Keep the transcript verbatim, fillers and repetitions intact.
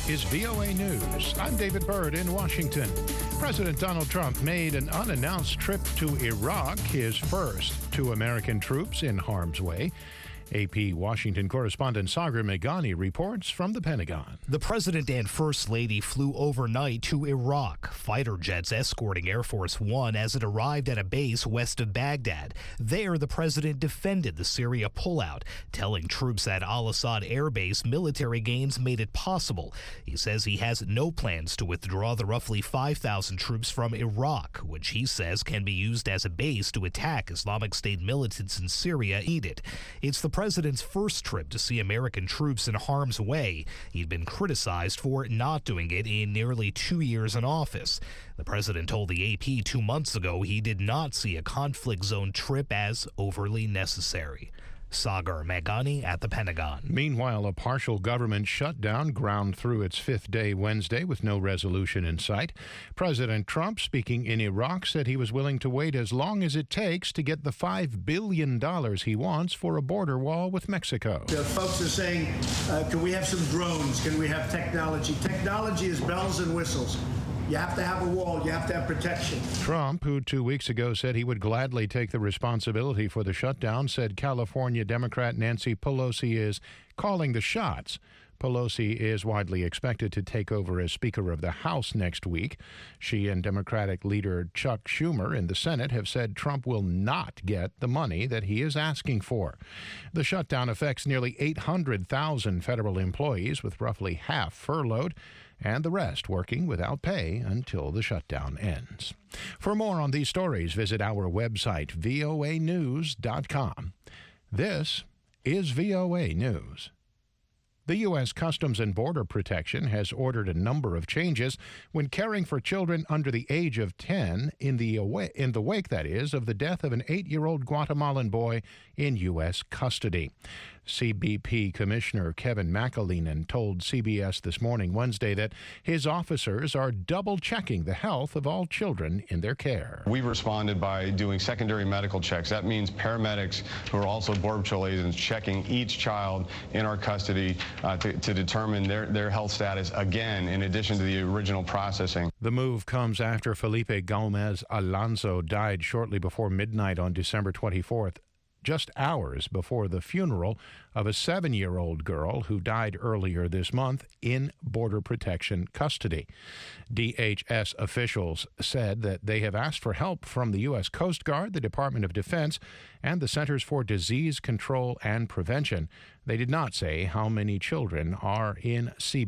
is V O A News. I'm David Byrd in Washington. President Donald Trump made an unannounced trip to Iraq, his first to American troops in harm's way. A P Washington correspondent Sagar Meghani reports from the Pentagon. The president and first lady flew overnight to Iraq, fighter jets escorting Air Force One as it arrived at a base west of Baghdad. There, the president defended the Syria pullout, telling troops at Al-Assad Air Base military gains made it possible. He says he has no plans to withdraw the roughly five thousand troops from Iraq, which he says can be used as a base to attack Islamic State militants in Syria needed. It's the president's first trip to see American troops in harm's way. He'd been criticized for not doing it in nearly two years in office. The president told the A P two months ago he did not see a conflict zone trip as overly necessary. Sagar Meghani at the Pentagon. Meanwhile, a partial government shutdown ground through its fifth day Wednesday with no resolution in sight. President Trump, speaking in Iraq, said he was willing to wait as long as it takes to get the five billion dollars he wants for a border wall with Mexico. The folks are saying, uh, can we have some drones? Can we have technology? Technology is bells and whistles. You have to have a wall. You have to have protection. Trump, who two weeks ago said he would gladly take the responsibility for the shutdown, said California Democrat Nancy Pelosi is calling the shots. Pelosi is widely expected to take over as Speaker of the House next week. She and Democratic leader Chuck Schumer in the Senate have said Trump will not get the money that he is asking for. The shutdown affects nearly eight hundred thousand federal employees, with roughly half furloughed and the rest working without pay until the shutdown ends. For more on these stories, visit our website, V O A news dot com. This is V O A News. The U S Customs and Border Protection has ordered a number of changes when caring for children under the age of ten in the, awa- in the wake, that is, of the death of an eight-year-old Guatemalan boy in U S custody. C B P Commissioner Kevin McAleenan told C B S This Morning Wednesday that his officers are double-checking the health of all children in their care. We've responded by doing secondary medical checks. That means paramedics who are also Border Patrol agents checking each child in our custody uh, to, to determine their, their health status again, in addition to the original processing. The move comes after Felipe Gomez Alonso died shortly before midnight on December twenty-fourth. Just hours before the funeral of a seven-year-old girl who died earlier this month in Border Protection custody. D H S officials said that they have asked for help from the U S Coast Guard, the Department of Defense, and the Centers for Disease Control and Prevention. They did not say how many children are in C B P.